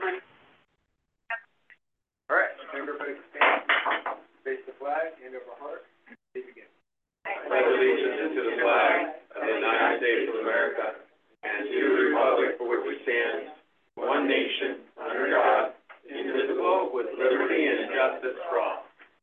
All right, everybody stand, face the flag, hand over heart, please begin. Pledge allegiance to the flag of the United States of America and to the republic for which it stands, one nation, under God, indivisible, with liberty and justice for all.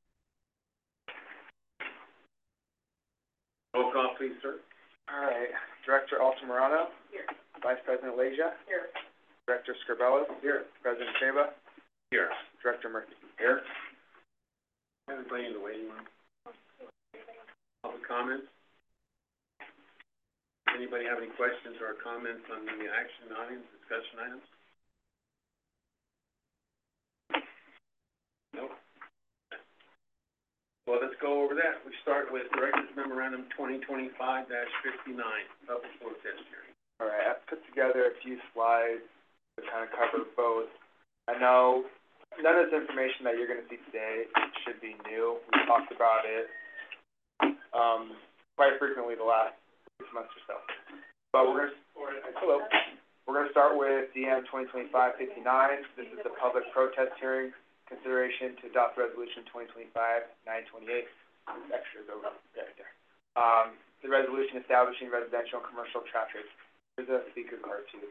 Roll call, please, sir. All right, Director Altamirano. Here. Vice President Leja. Here. Director Scribellis. Here. President Cheva. Here. Director Murphy. Here. Everybody in the waiting room. Public comments? Anybody have any questions or comments on the action items, discussion items? Nope. Well, let's go over that. We start with Director's Memorandum 2025-59, public protest hearing. All right, I've put together a few slides to kind of cover both. I know none of this information that you're going to see today should be new. We talked about it quite frequently the last 6 months or so. But we're going to start with DM 2025-59. This is the public protest hearing consideration to adopt resolution 2025-928. This extra is over right there. The resolution establishing residential and commercial traffic. There's a speaker card too.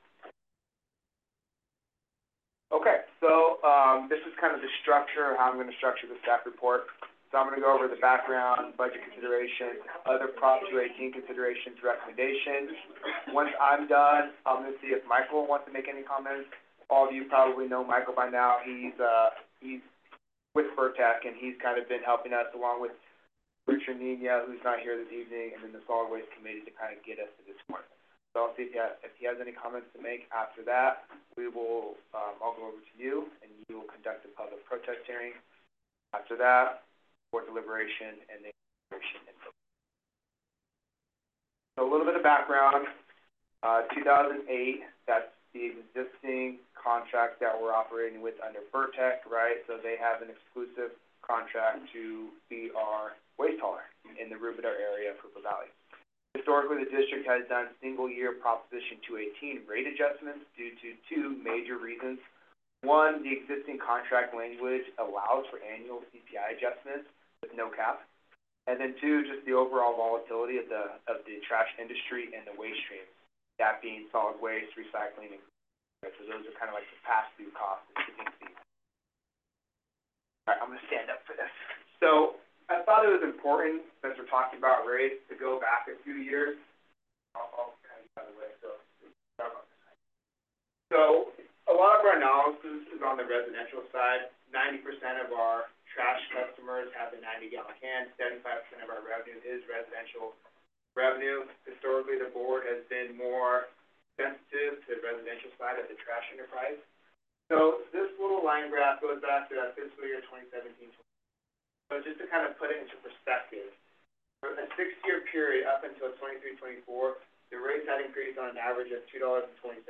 Okay, so this is kind of the structure, how I'm going to structure the staff report. So I'm going to go over the background, budget considerations, other Prop 218 considerations, recommendations. Once I'm done, I'm going to see if Michael wants to make any comments. All of you probably know Michael by now. He's with Vertec, and he's kind of been helping us along with Richard Nina, who's not here this evening, and then the Solid Waste Committee to kind of get us to this point. So I'll see if he has any comments to make. After that, we will, I'll go over to you, and you will conduct a public protest hearing. After that, board deliberation, and then deliberation and vote. So a little bit of background. 2008, that's the existing contract that we're operating with under Vertec, right? So they have an exclusive contract to be our waste hauler in the Rubidoux area of Hoopa Valley. Historically, the district has done single-year Proposition 218 rate adjustments due to two major reasons. One, the existing contract language allows for annual CPI adjustments with no cap. And then two, just the overall volatility of the trash industry and the waste streams, that being solid waste, recycling, and so those are kind of like the pass-through costs and shipping fees. All right, I'm going to stand up for this. So I thought it was important, since we're talking about rates, to go back a few years. I'll kind of get out of the way. So a lot of our analysis is on the residential side. 90% of our trash customers have the 90-gallon can. 75% of our revenue is residential revenue. Historically, the board has been more sensitive to the residential side of the trash enterprise. So this little line graph goes back to that fiscal year 2017. So just to kind of put it into perspective, for a 6-year period up until 23-24, the rates had increased on an average of $2.20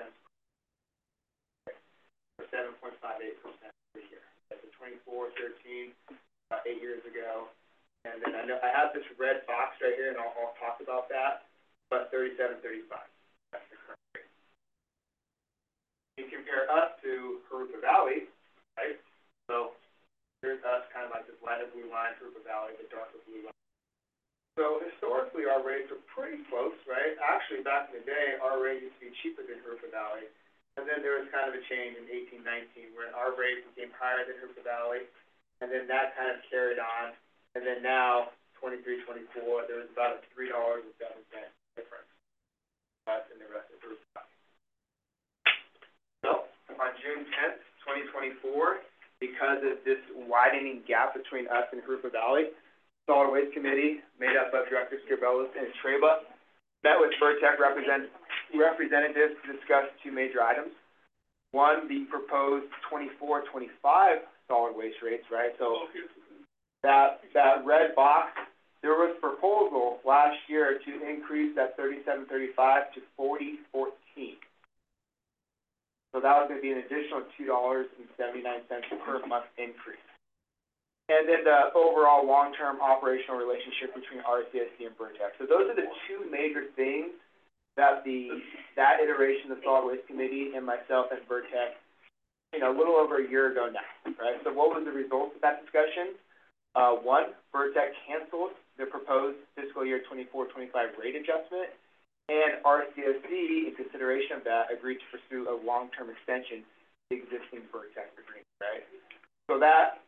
for 7.58% per year. That's a 24-13, about 8 years ago. And then I know I have this red box right here, and I'll talk about that, but 37.35. That's the current rate. You compare us to Hoopa Valley, right? So here's us, kind of like this lighter blue line, Hoopa Valley, the darker blue line. So historically, our rates are pretty close, right? Actually, back in the day, our rate used to be cheaper than Hoopa Valley. And then there was kind of a change in 18-19 where our rate became higher than Hoopa Valley, and then that kind of carried on. And then now, 23-24, there was about a $3.07 difference in the rest of Hoopa Valley. So on June 10th, 2024, because of this widening gap between us and Hoopa Valley, Solid Waste Committee, made up of Director Scribellis and Treba, met with Vertec representatives to discuss two major items. One, the proposed 24-25 solid waste rates, right? So that red box, there was proposal last year to increase that 37.35 to 40.14. So that was going to be an additional $2.79 per month increase. And then the overall long-term operational relationship between RCSC and Vertec. So those are the two major things that that iteration of the Solid Waste Committee and myself and Vertec a little over a year ago now, right? So what was the result of that discussion? One, Vertec canceled the proposed fiscal year 24-25 rate adjustment, and RCSC, in consideration of that, agreed to pursue a long-term extension of the existing Vertec agreement, right? So that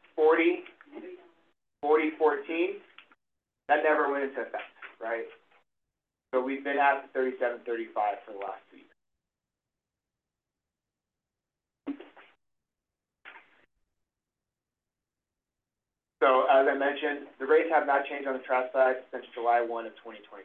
40-14, that never went into effect, right? So we've been at the 37-35 for the last 2 years. So as I mentioned, the rates have not changed on the trash side since July 1 of 2020.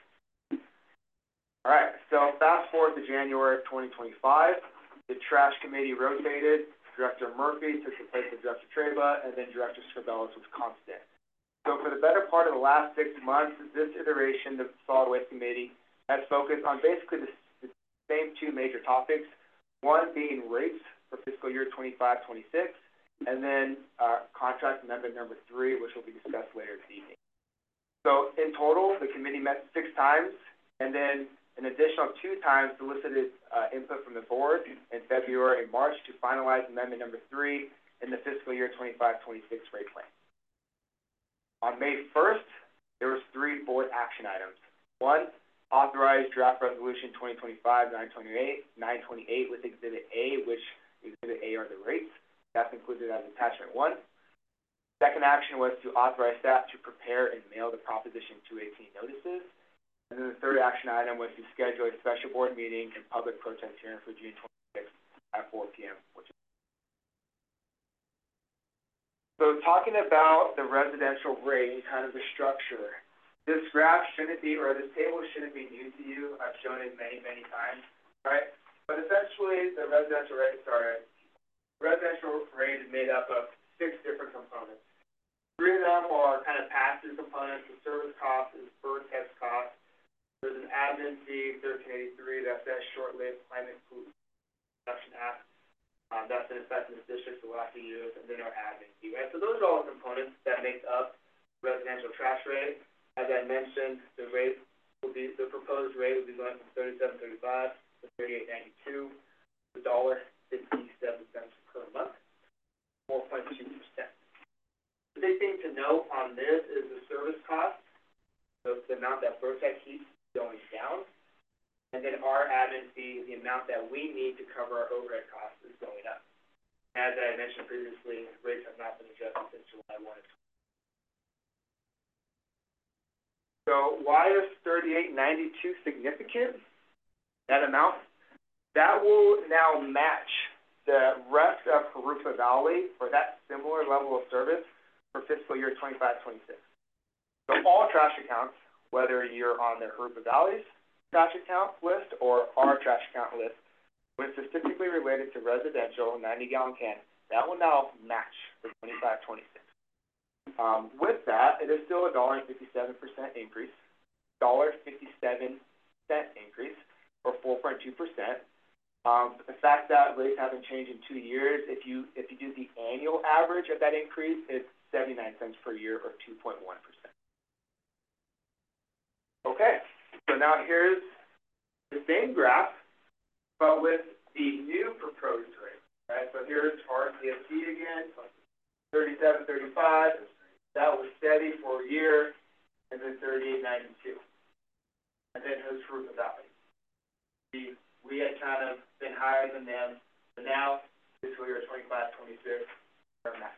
All right, so fast forward to January of 2025, the trash committee rotated. Director Murphy took the place of Director Treba, and then Director Scribellis was constant. So for the better part of the last 6 months, this iteration, the Solid Waste Committee, has focused on basically the same 2 major topics, one being rates for fiscal year 25-26, and then contract amendment number 3, which will be discussed later this evening. So in total, the committee met 6 times, and then an additional 2 times solicited input from the board in February and March to finalize amendment number 3 in the fiscal year 25-26 rate plan. On May 1st, there was 3 board action items. 1, authorize draft resolution 2025-928 with Exhibit A, which Exhibit A are the rates. That's included as attachment 1. Second action was to authorize staff to prepare and mail the Proposition 218 notices. And then the third action item was to schedule a special board meeting and public protest hearing for June 26th at 4 p.m. So talking about the residential rate, kind of the structure, this graph shouldn't be, or this table shouldn't be new to you. I've shown it many, many times, right? But essentially, the residential rate is made up of 6 different components. 3 of them are kind of pass-through components. The service cost is Vertec cost. There's an admin fee, 1383, that's that short-lived Climate Production Act. That's in effect in this district for the last few years, and then our admin fee, right? So those are all the components that make up residential trash rate. As I mentioned, the proposed rate will be going from $37.35 to $38.92, $1.57 per month, 4.2%. The big thing to note on this is the service cost, so the amount that Vertec keeps going down, and then our admin fee, the amount that we need to cover our overhead costs, is going up. As I mentioned previously, rates have not been adjusted since July 1. So why is $38.92 significant? That amount, that will now match the rest of Jurupa Valley for that similar level of service for fiscal year 25-26. So all trash accounts, whether you're on the Jurupa Valley's trash account list or our trash account list, when specifically related to residential 90-gallon can, that will now match for 25-26. With that, it is still a $1.57 increase, $1.57 increase, or 4.2%. But the fact that rates haven't changed in 2 years, if you do the annual average of that increase, it's 79 cents per year, or 2.1%. Okay, so now here's the same graph, but with the new proposed rate, right? So here's RCSC again, 37.35. That was steady for a year, and then 38.92. And then here's Jurupa Valley. We had kind of been higher than them, but now fiscal year 25-26 are matched.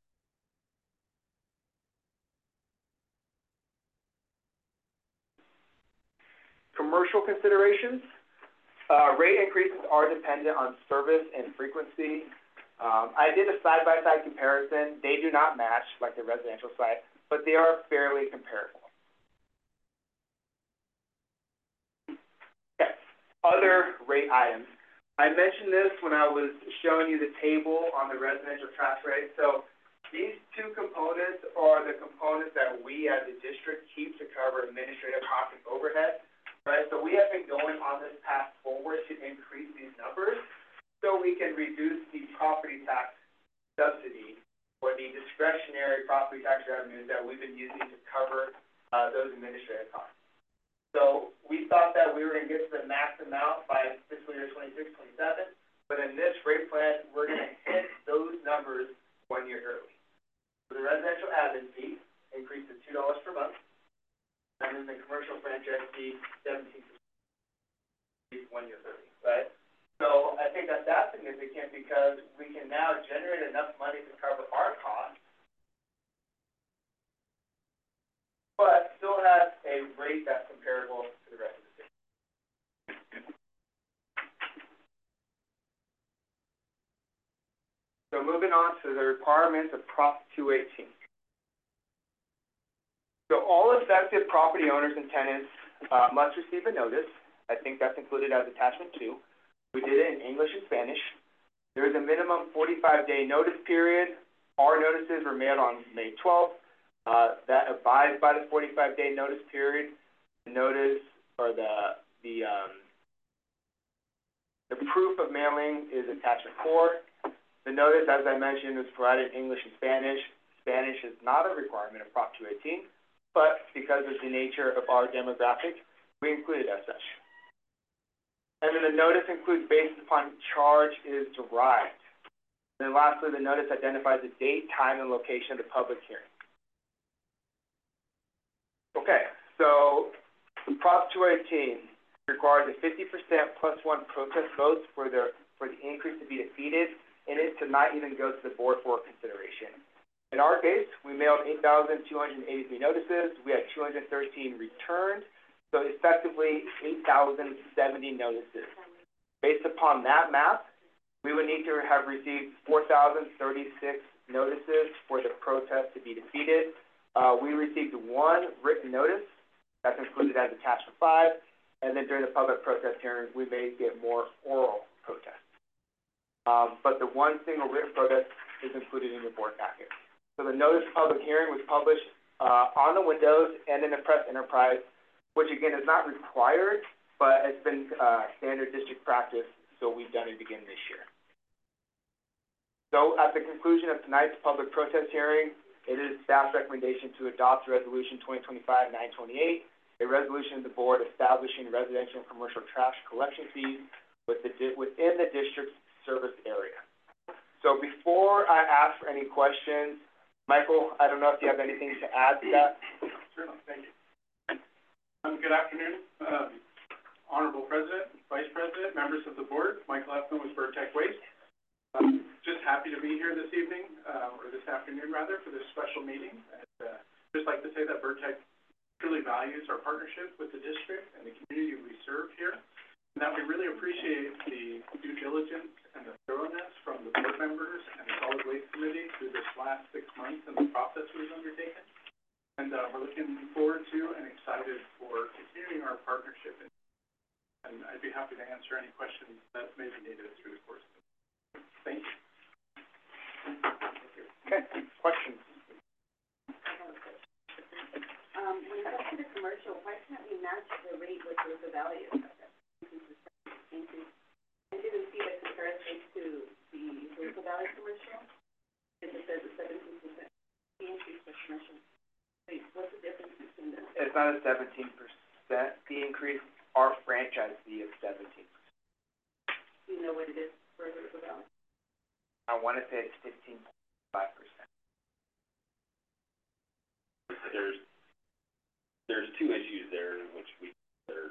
Commercial considerations. Rate increases are dependent on service and frequency. I did a side-by-side comparison. They do not match like the residential side, but they are fairly comparable. Okay. Other rate items. I mentioned this when I was showing you the table on the residential trash rate. So these 2 components are the components that we as a district keep to cover administrative costs and overhead. Right, so we have been going on this path forward to increase these numbers so we can reduce the property tax subsidy or the discretionary property tax revenues that we've been using to cover those administrative costs. So we thought that we were going to get to the max amount by fiscal year 26-27, but in this rate plan, we're going to average I see 17%, 1 year 30, right? So I think that that's significant because we can now generate enough money to cover our costs, but still have a rate that's comparable to the rest of the state. So moving on to the requirements of Prop 218. So all affected property owners and tenants must receive a notice. I think that's included as attachment 2. We did it in English and Spanish. There is a minimum 45-day notice period. Our notices were mailed on May 12th. That abides by the 45-day notice period. The notice or the proof of mailing is attachment 4. The notice, as I mentioned, is provided in English and Spanish. Spanish is not a requirement of Prop 218, but because of the nature of our demographic, we include it as such. And then the notice includes based upon charge is derived. And then lastly, the notice identifies the date, time, and location of the public hearing. Okay, so Prop 218 requires a 50% plus 1 protest votes for the increase to be defeated, and it to not even go to the board for consideration. In our case, we mailed 8,283 notices. We had 213 returned. So effectively, 8,070 notices. Based upon that math, we would need to have received 4,036 notices for the protest to be defeated. We received 1 written notice. That's included as attachment 5. And then during the public protest hearing, we may get more oral protests. But the 1 single written protest is included in your board packet. So the notice of public hearing was published on the windows and in the press enterprise, which again is not required, but it's been standard district practice, so we've done it again this year. So at the conclusion of tonight's public protest hearing, it is staff's recommendation to adopt Resolution 2025-928, a resolution of the board establishing residential and commercial trash collection fees within the district's service area. So before I ask for any questions, Michael, I don't know if you have anything to add to that? Sure, thank you. Good afternoon, Honorable President, Vice President, members of the board. Michael Effman with Vertec Waste. Just happy to be here this evening, or this afternoon rather, for this special meeting. And just like to say that Vertec truly values our partnership with the district and the community we serve here, and that we really appreciate the due diligence and the thoroughness from the board members and the Solid Waste Committee through this last 6 months and the process we've undertaken. And we're looking forward to and excited for continuing our partnership. And I'd be happy to answer any questions that may be needed through the course of it. Thank you. Okay, questions? When it comes to the commercial, why can't we match the rate with the value of that increase? I didn't see the comparison to the local value commercial. It says a 17% increase for commercial. Wait, what's the difference between them? It's not a 17% fee increase. Our franchise fee is 17%. Do you know what it is for the value? I want to say it's 15.5%. There's 2 issues there which we consider.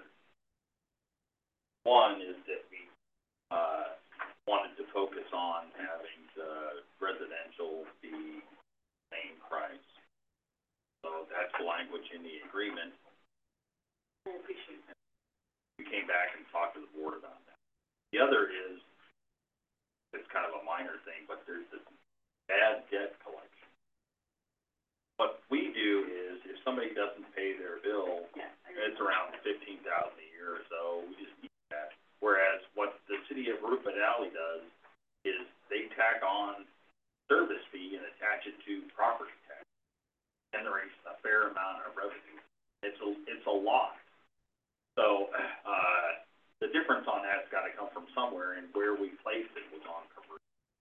One is that we wanted to focus on having the residential be the same price. So that's the language in the agreement. I appreciate that. We came back and talked to the board about that. The other is, it's kind of a minor thing, but there's this bad debt collection. What we do is, if somebody doesn't pay their bill, it's around $15,000 a year or so. We just need that. Whereas what the city of Rupert Alley does is they tack on service fee and attach it to property tax, generates a fair amount of revenue. It's a lot. So the difference on that's got to come from somewhere, and where we placed it was on commercial.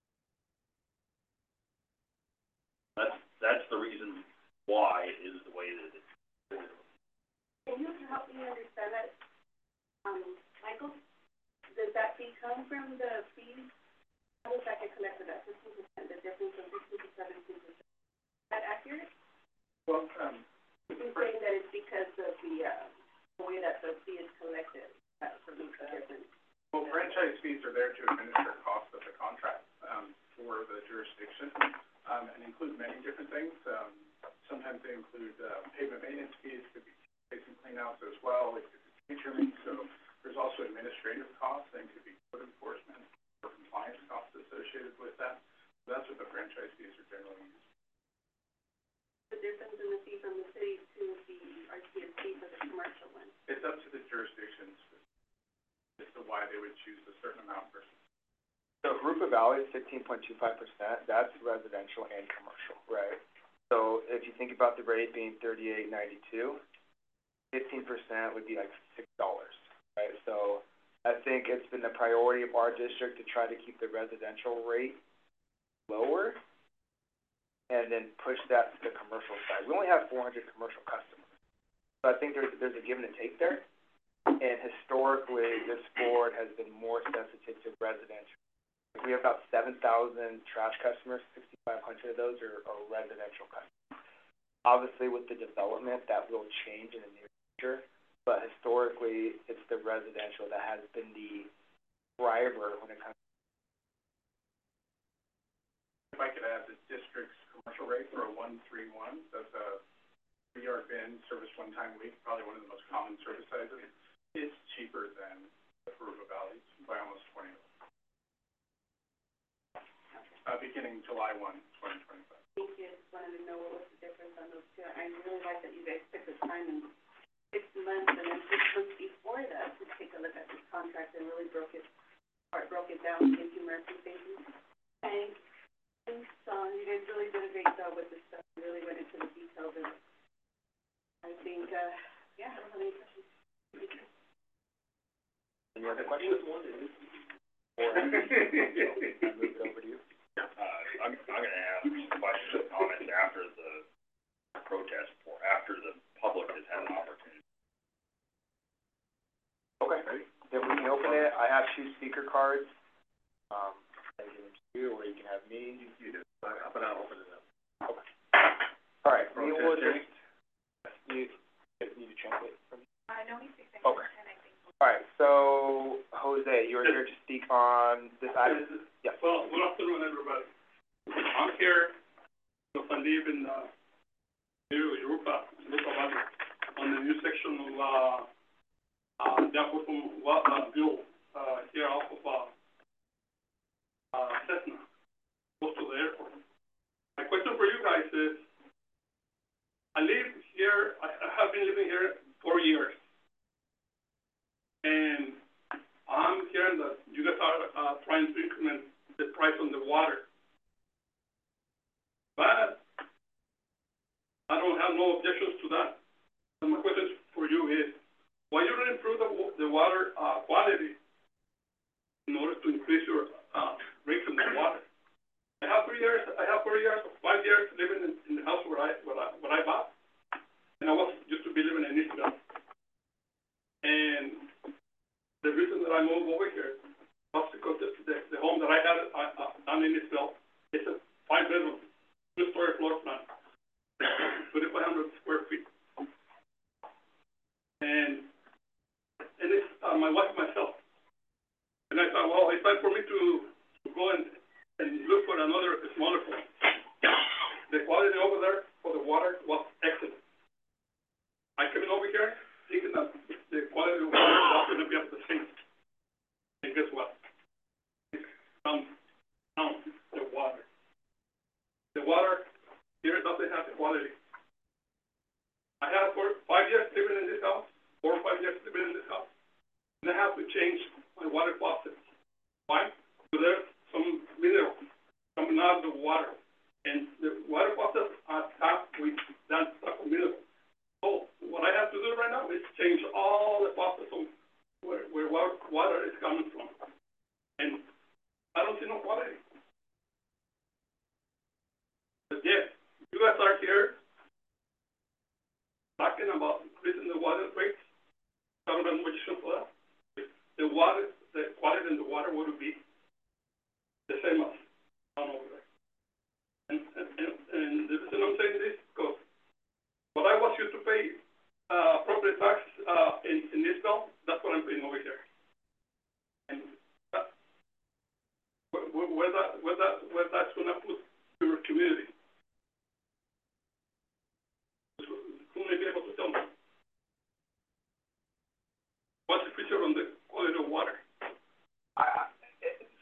That's the reason why it is the way that it is. Can you help me understand that, Michael? Does that fee come from the fees? How does that get collected at 15%? The difference from 15 to 17%? Is that accurate? Well, You're saying that it's because of the the way that the fee is collected, that's what makes a difference. Well, franchise fees are there to administer costs of the contract, for the jurisdiction, and include many different things. Sometimes they include, pavement maintenance fees, could be basin cleanouts as well, it could be tree trimming, so there's also administrative costs, and could be code enforcement or compliance costs associated with that. So that's what the franchise fees are generally used. The difference in the fee from the city to the RTSC for the commercial one. It's up to the jurisdictions as to why they would choose a certain amount versus. So Rupa Valley is 15.25%, that's residential and commercial, right? So if you think about the rate being $38.92, 15% would be like $6, right? So I think it's been the priority of our district to try to keep the residential rate lower and then push that to the commercial side. We only have 400 commercial customers. So I think there's a give and a take there. And historically, this board has been more sensitive to residential. We have about 7,000 trash customers, 6,500 of those are residential customers. Obviously, with the development, that will change in the near future, but historically, it's the residential that has been the driver when it comes. If I could add, the district's commercial rate for a 131, that's a 3-yard bin, service one time a week, probably one of the most common service sizes. It's cheaper than the Rupa Valley by almost $20. Beginning July 1, 2025. Thank you, I just wanted to know what was the difference on those two. I really like that you guys took the time in 6 months and then 6 months before that to take a look at this contract and really broke it down. Thank you, Mercy, thank you. And you guys really did a great job with this stuff, you really went into the details and I think, yeah, I don't have any questions. Any other questions? Or I move it over to you. I'm gonna ask questions and comments after the protest, or after the public has had an opportunity. Okay, then we can open it. I have 2 speaker cards. I can give them to you, or you can have me. You do, but I'll open it up. Okay. All right, we will just, you need to translate for me? No, we speak English, Okay. and I think. All right, so Jose, you are here to speak on this item? Yes. Well, good afternoon, everybody. I'm here because I live in Rupa Valley, on the new section of Jefferson Bill, here off of Cessna, close to the airport. My question for you guys is, I live here, I have been living here 4 years, and I'm hearing that you guys are trying to increment the price on the water. But I don't have no objections to that. And my question for you is, why you don't improve the water quality in order to increase your rates on the water? I have 4 years, 5 years living in the house where I bought, and I was used to be living in Israel. And the reason that I moved over here was because the home that I had down in Israel is a 5-bedroom, 2-story floor plan, 2,500 square feet. And it's my wife and myself. And I thought, well, it's time for me to go and look for another smaller one. The quality over there for the water was excellent. I came over here thinking that the quality of the water was going to be up the same. And guess what? It's down the water. The water here doesn't have the quality. I have 5 years living in this house, 4 or 5 years living in this house, and I have to change my water faucet. Why? Because there's some minerals coming out of the water, and the water faucets are tapped with that type of mineral. So what I have to do right now is change all the faucets of where water is coming from, and I don't see no quality. But yes, you guys are here talking about increasing the water rates. I don't have much for that. The quality in the water would be the same as down over there. And the reason I'm saying this is because what I was used to pay property tax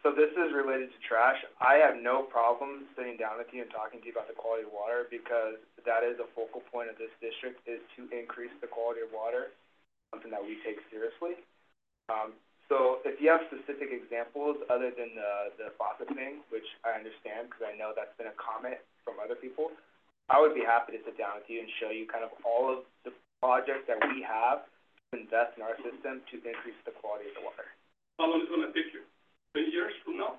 So this is related to trash. I have no problem sitting down with you and talking to you about the quality of water because that is a focal point of this district, is to increase the quality of water, something that we take seriously. So if you have specific examples other than the faucet thing, which I understand because I know that's been a comment from other people, I would be happy to sit down with you and show you kind of all of the projects that we have to invest in our system to increase the quality of the water. How long is it gonna take you? 10 years from now?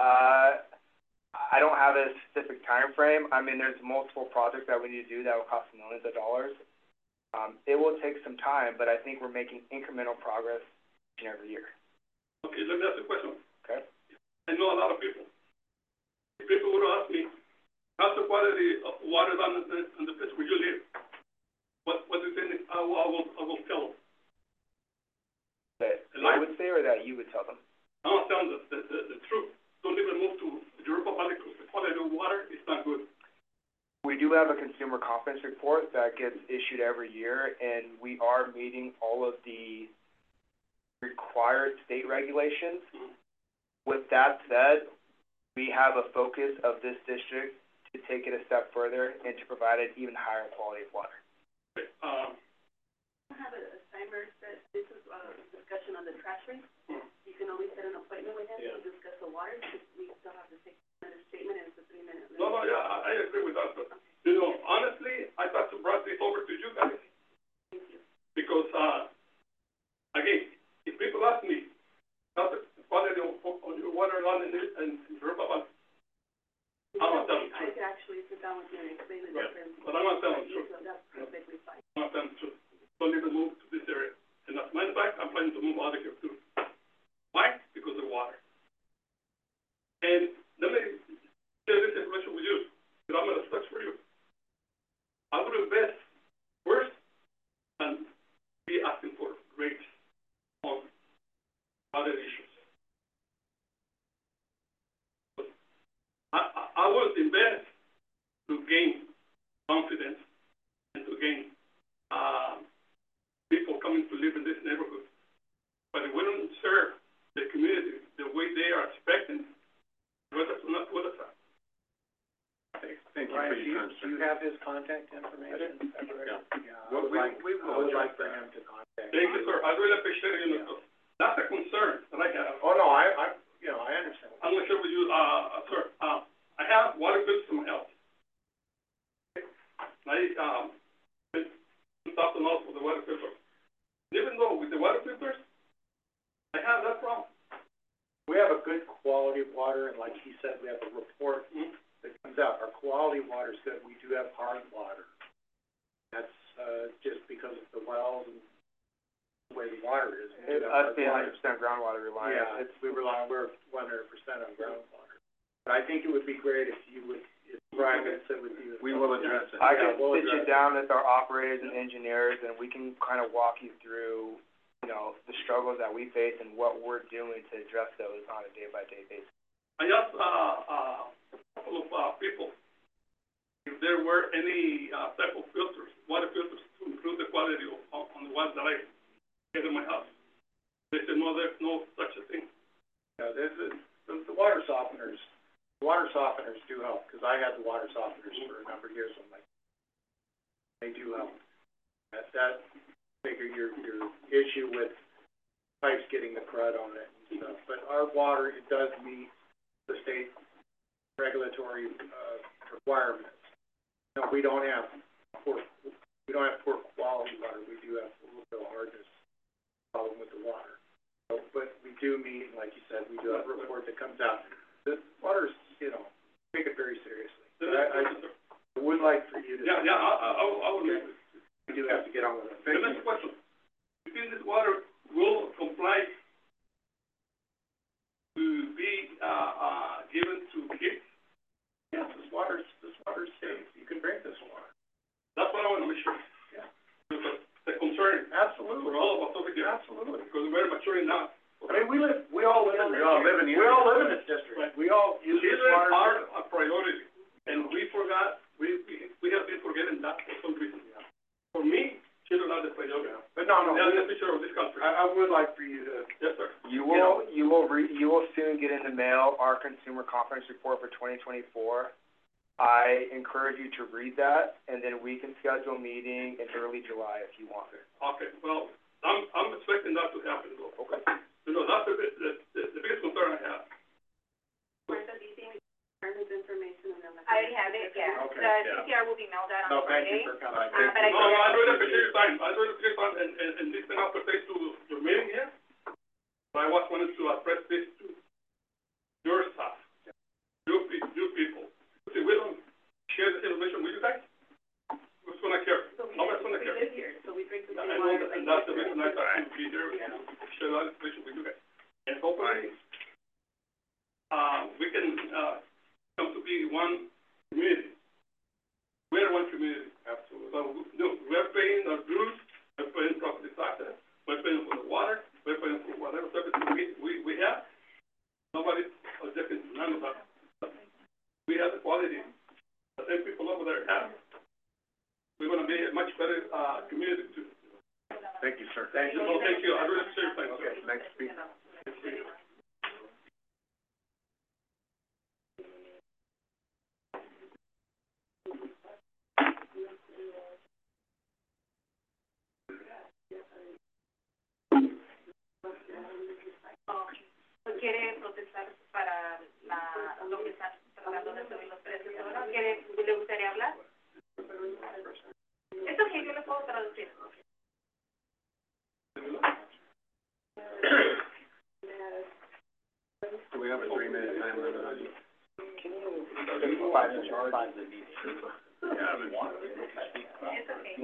I don't have a specific time frame. I mean, there's multiple projects that we need to do that will cost millions of dollars. It will take some time, but I think we're making incremental progress each and every year. Okay, let me ask you a question. Okay? I know a lot of people. If people would ask me, how's the quality of water down in the place where you live? What do you think I will tell them? That I would say or that you would tell them? I'm telling them the truth. Don't even move to Europa Valley because the quality of water is not good. We do have a consumer confidence report that gets issued every year, and we are meeting all of the required state regulations. With that said, we have a focus of this district to take it a step further and to provide an even higher quality of water. Okay, I have a timer that this is a discussion on the trash rate. You can always set an appointment with him to discuss the water, because we still have to take another statement, and it's a 3-minute limit. no, yeah, I agree with that, but, you know, honestly, I thought to bring this over to you guys. Thank you. Because, again, if people ask me, how's the quality of your water line in Europa Valley? I'm not telling the I truth. could actually sit down with you and explain the difference. But I'm not telling the truth. So that's perfectly fine. I'm not telling the truth. Don't even move to this area. And as a matter of fact, I'm planning to move out of here too. Why? Because of water. And let me share this information with you, because I'm gonna search for you. I would invest first and be asking for rates on other issues. But I would invest to gain confidence and to gain people coming to live in this neighborhood. But if we don't serve the community the way they are expecting, residents will not put us out. Thank you for your time, sir. Do you have his contact information? Yeah. I would like for him to contact. Thank you, sir. I really appreciate it, you know. That's a concern that I have. Oh, no, I understand. I'm gonna share with you, sir, I have water bills in my house. It's $2,000 for the water filter. Even though with the water filters, I have that problem. We have a good quality of water, and like he said, we have a report that comes out. Our quality of water is good. We do have hard water. That's, just because of the wells and the way the water is. We do have Us being hard water. 100% groundwater reliant. Yeah, we're 100% on groundwater. But I think it would be great if you would, if private sit with you. We will address it. I Yeah, can we'll sit you address down with our operators and engineers, and we can kind of walk you through, you know, the struggles that we face and what we're doing to address those on a day-by-day basis. I asked, a couple of people if there were any, type of filters, water filters to improve the quality on the ones that I get in my house. They said, no, there's no such a thing. Yeah, the water softeners. The water softeners do help, because I had the water softeners for a number of years. I'm like, they do help. That figure your issue with pipes getting the crud on it and stuff. But our water, it does meet the state regulatory requirements. No, we don't have poor quality water. We do have a little bit of hardness problem with the water. So, but we do meet, like you said, we do have a report that comes out. The water's, you know, take it very seriously. I would like for you to. Yeah, I would. Okay. We do have to get on with it. The next question. Do you think this water will comply to be, given to kids? Yes, this water's safe. You can drink this water. That's what I want to make sure. Yeah. Because the concern Absolutely. for all of us over here. Absolutely. Because we're maturing now. I mean, we all live in this district. Right. We all use this Children water. are a priority, and we forgot, we have been forgetting that for some reason. For me, children are the priority. But no, They are the future of this country. I would like for you to. Yes, sir. You will soon get into mail our consumer confidence report for 2024. I encourage you to read that, and then we can schedule a meeting in early July if you want. Okay, well, I'm expecting that to happen, though. Okay. You know, that's the biggest concern I have. Martha, do you think we can turn this information and then? I already have it, yeah. Okay, The CPR will be mailed out on Friday. coming. But I No, I really appreciate your time, and this thing out face to your meeting here. But I was wanted to address this to your staff, you people. See, we don't share this information with you guys, who's gonna care? So we Nobody's gonna care. live here, so we drink the I same know water. that, and that's the reason I thought to be here, share that information with you guys. And hopefully, we can, come to be one community. We're one community. Absolutely. So, we're paying our dues, we're paying property taxes, we're paying for the water, we're paying for whatever services we have. Nobody objecting to none of that. We have the quality, the same people over there have. We're gonna be a much better, community too. Thank you, sir. Thank you, I really appreciate your time, sir. Okay, next speaker. ¿Quiere protestar para lo que están tratando de subir los precios ahora? ¿Le gustaría hablar? Es ok, yo le puedo traducir. Do we have a 3-minute time limit on you? It's okay.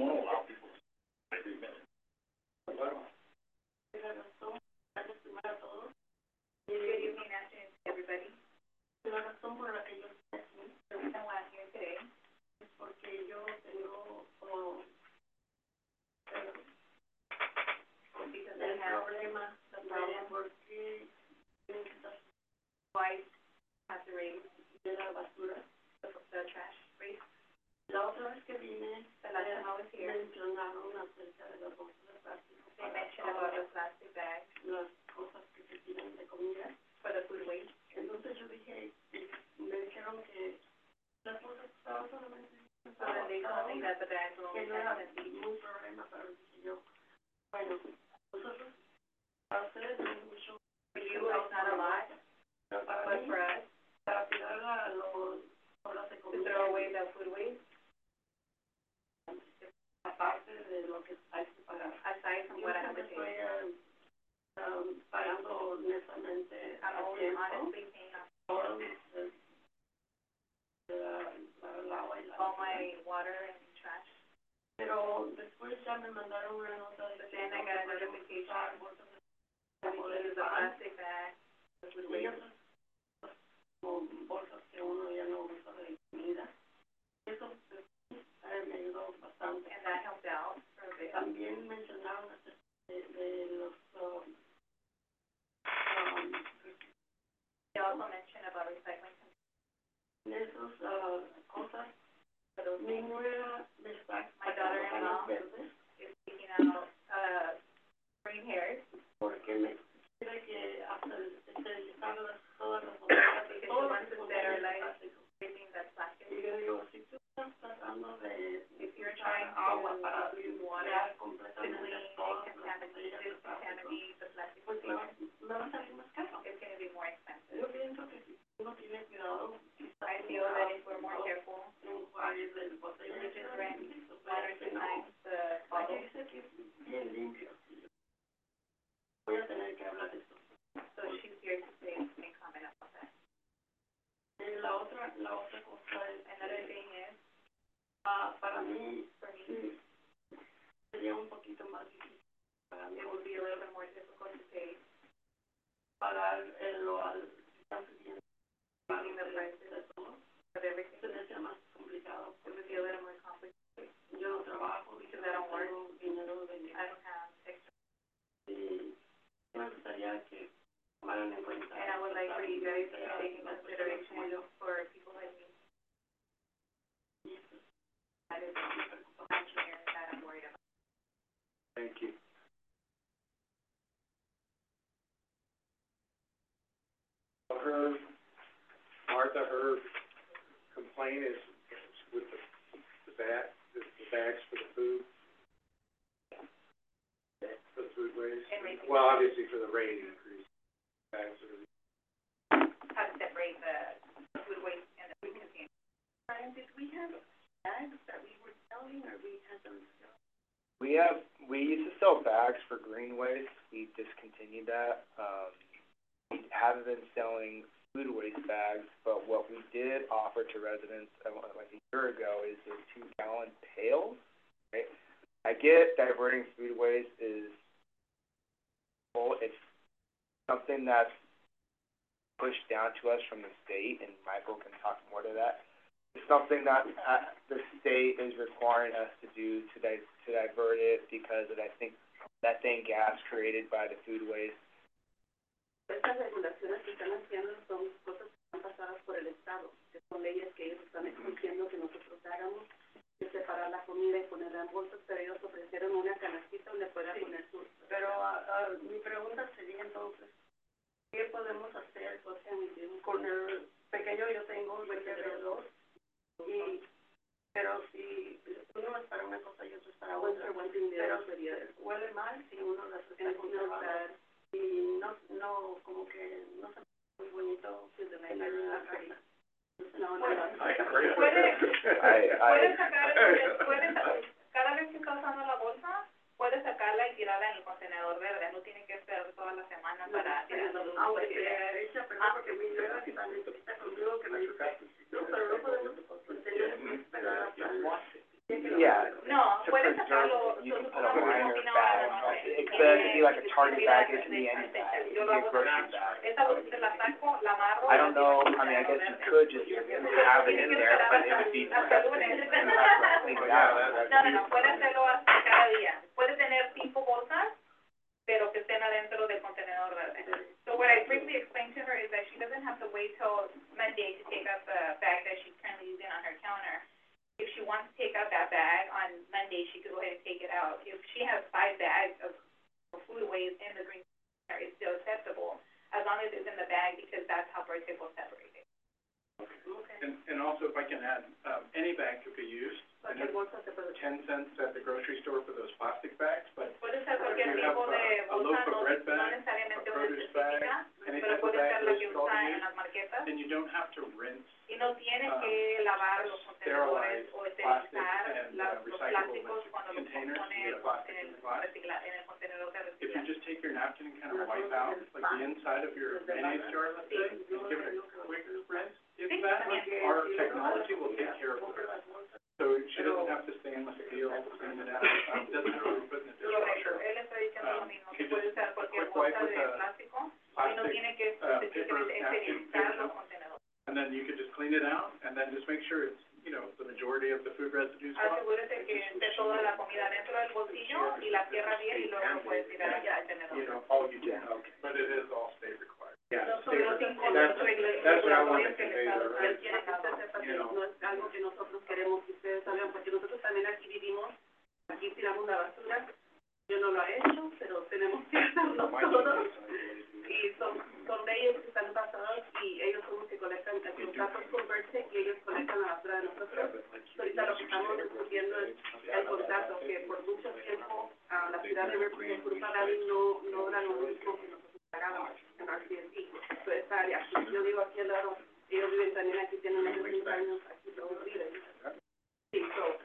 Good evening, afternoon, everybody. The reason why I'm here today because I have the problem twice have to raise the trash rate. The last time I was here, they mentioned about the plastic bags for the food waste. So then they told me that the bags were only 10 cents each. For you, it's not a lot, but for us, to throw away the food waste, aside from what I have to pay. I'm only honestly paying all my water and trash. But then I got a notification that we can use a plastic bag, the food waste. And that helped out for a bit. They also mentioned about recycling. My daughter-in-law is taking out, green hairs. Because she wants to sterilize everything that's plastic. If you're trying to use water to clean and contaminate the plastic station, it's going to be more expensive. I feel that if we're more careful, we just rinse 1 or 2 times the bottle. So she's here to say and comment about that. Another thing is, for me, it would be a little bit more difficult to pay. Using the prices of everything. It would be a little more complicated. Because I don't work. I don't have extra. And I would like for you guys to take in consideration for people like me. That is I'm here that I'm worried about. Thank you. Her Martha, her complaint is with the bags for the food. For the food waste. Well, obviously for the rate increase, bags are. How to separate the food waste and the food container. Brian, did we have bags that we were selling, or we had them still? We used to sell bags for green waste, we discontinued that, we haven't been selling food waste bags, but what we did offer to residents, like a year ago, is those 2-gallon pails, right? I get diverting food waste is, well, it's something that's pushed down to us from the state, and Michael can talk more to that. It's something that, the state is requiring us to do to divert it because of, I think, methane gas created by the food waste. Estas regulaciones que están haciendo son cosas que están pasadas por el Estado, que son leyes que ellos están exigiendo que nosotros hagamos, de separar la comida y ponerla en bolsas, pero ellos ofrecieron una canastita donde pueda poner sus... Pero mi pregunta sería entonces, ¿qué podemos hacer con el pequeño? Yo tengo un vendedor, pero si uno es para una cosa y otro es para otra, pero huele mal si uno las está conservando y no, como que no se ve muy bonito tener en la casa. Puedes sacar, cada vez que está usando la bolsa, puedes sacarla y tirarla en el contenedor verde, no tiene que esperar toda la semana para tirarla. Aunque sea hecha, perdón, porque mi nuera también está conmigo que me dice, no, pero no podemos tener esperar No, puedes sacarlo, You can put a liner bag, it could be like a Target bag, it can be any bag, it can be a grocery bag. Esta bolsita la saco, la amarro. I don't know, I mean, I guess you could just have it in there, but it would be. No, puede hacerlo hasta cada día. Puede tener 5 bolsas, pero que estén adentro del contenedor verde. So what I briefly explained to her is that she doesn't have to wait till Monday to take out the bag that she's currently using on her counter. If she wants to take out that bag on Monday, she could go ahead and take it out. If she has 5 bags of food waste in the green container, it's still acceptable, as long as it's in the bag, because that's how Bird will separate it. And also, if I can add, any bag could be used. I know 10 cents at the grocery store for those plastic bags, but Puede ser cualquier you have tipo de a loaf bolsa, of bread no bag, necesariamente a una produce bag, específica, any pero type of puede bag ser la that que is called usa to en use, las marquetas, and you don't have to rinse y no tienes que lavar los contenedores o plastic esterilizar and los recyclable plásticos cuando los containers pone with plastic en in el the glass. en el contenedor de If you reciclaje. just take your napkin and kind of wipe out, like the inside of your mayonnaise jar, let's say, and give it a quick rinse, if that, our technology will take care of it. So she doesn't have to stainless steel, clean it out, doesn't have to put it in the dishwasher. Él está diciendo lo mismo, que She puede just usar cualquier quick wipe bolsa with de a plástico y no plastic, tiene que paper específicamente napkin, esterilizar paper los towel. contenedores. And then you could just clean it out, and then just make sure it's, you know, the majority of the food residues gone. Asegúrese que esté toda la comida dentro del bolsillo y la cierra bien y luego lo puede tirar al contenedor. You know, oh, you did, okay, but it is all state required. Yeah, Son los 5 that's what I wanted to convey to her. Él quiere que usted sepa que no es algo que nosotros queremos que ustedes hagan, porque nosotros también aquí vivimos, aquí tiramos la basura. Yo no lo he hecho, pero tenemos que hacerlo todos. Y son leyes que están pasadas y ellos son los que colectan el contrato con Bird y ellos colectan la basura de nosotros. Ahorita lo que estamos discutiendo es el contrato, que por mucho tiempo la ciudad de Bird y el Grupo Rally no era lo mismo que nosotros pagábamos en RCNC. Toda esta área, yo digo aquí al lado, ellos viven también aquí, tienen más de 30 años, aquí todos viven. Sí,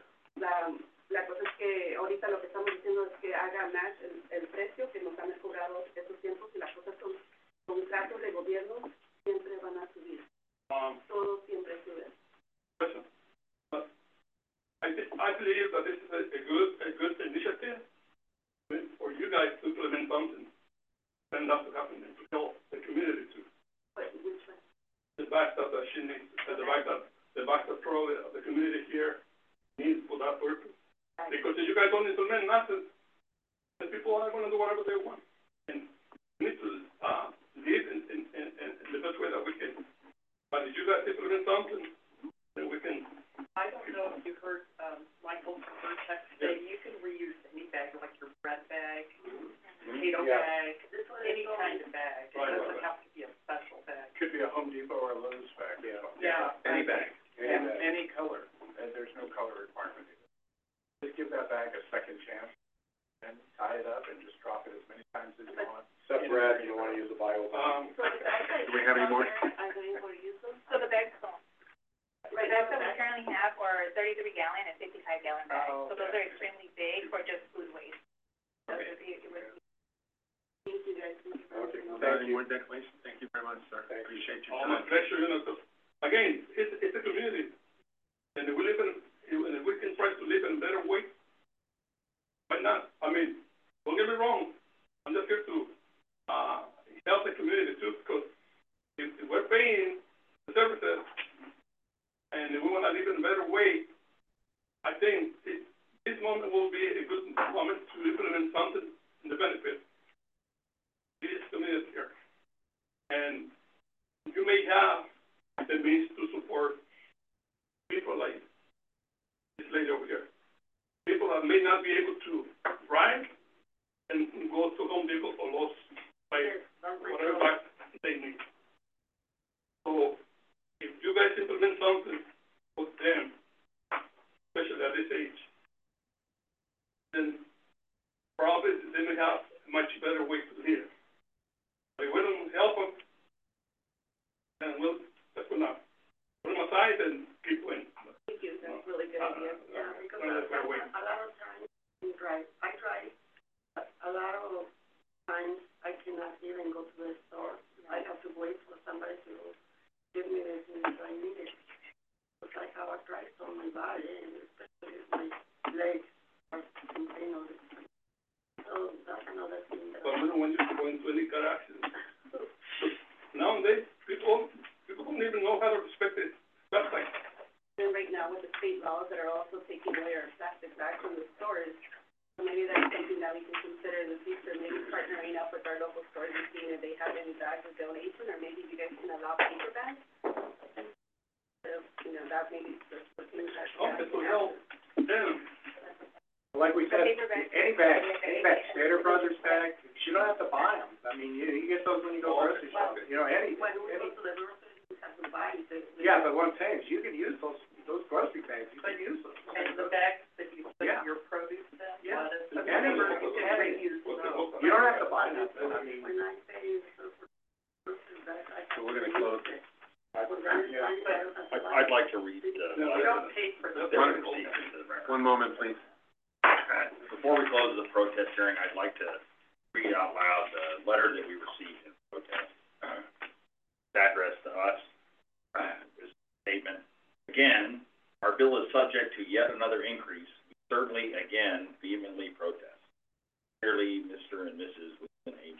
la cosa es que ahorita lo que estamos diciendo es que haga match el precio que nos han cobrado estos tiempos, y las cosas son contratos de gobierno, siempre van a subir. Todos siempre suben. Listen, I believe that this is a good initiative for you guys to implement something. And that's what happened to help the community too. But which one? The bags that she needs, the bags that probably the community here needs for that purpose. Because if you guys don't implement nothing, the people are going to do whatever they want. And we need to lead in the best way that we can. But if you guys implement something, then we can. I don't know if you heard, Michael from Vertex say you can reuse any bag, like your bread bag, potato bag, any kind of bag. It doesn't have to be a special bag. Could be a Home Depot or loose bag. Yeah. Any bag. Any color, and there's no color requirement. Just give that bag a second chance, and tie it up and just drop it as many times as you want. Except Brad, you don't wanna use the bio. So the bags that Do we have any more? Are they able to use those? So the bags don't. The bags that we currently have are 33 gallon and 55 gallon bags. Oh, So those are extremely big for just food waste. So Okay. it would be. Thank you guys. Okay, Any more declarations? Thank you very much, sir. Appreciate your My time. pleasure, you know, 'cause, again, it's a community, and if we live and if we can try to live in a better way, why not? I mean, don't get me wrong, I'm just here to, help the community too, because if we're paying the services, and if we wanna live in a better way, I think this moment will be a good moment to implement something in the benefit of this community here. And you may have the means to support people like this lady over here. People that may not be able to drive and go to Home Depot or Lowe's, like whatever bag they need. So if you guys implement something for them, especially at this age, then probably they may have a much better way to live. If we don't help them, then we'll just put them aside and keep going. Thank you, that's a really good idea. Yeah, because a lot of times you drive, I drive, but a lot of times I cannot even go to the store. I have to wait for somebody to give me the things I need. It's like how I drive on my body, and especially my legs are, you know, so that's another thing that. But we don't want you to go into any car accident. Nowadays, people don't even know how to respect it. That's like, And right now with the state laws that are also taking away our plastic bags from the stores, so maybe that's something that we can consider in the future, maybe partnering up with our local stores and seeing if they have any bags of donation, or maybe you guys can allow paper bags. So, you know, that maybe just the things that. okay, so help them. Like we said, Paper bag. any bag, Stater Brothers bag, you don't have to buy them. I mean, you get those when you go grocery shopping, you know, any. When we go to the grocery, we have to buy it. Yeah, but what I'm saying is you can use those grocery bags, you can use them. And the bags that you put Yeah. your produce in, Yeah. lettuce, Any. You don't have to buy nothing, I mean. When I say, for grocery bags, I. So we're gonna close it. I'd like to read the we letter, don't pay for the. the receipt into the record. One moment, please. Before we close the protest hearing, I'd like to read out loud the letter that we received in protest. It's addressed to us. This statement, again, our bill is subject to yet another increase. We certainly, again, vehemently protest. Clearly, Mr. and Mrs. Wilson H.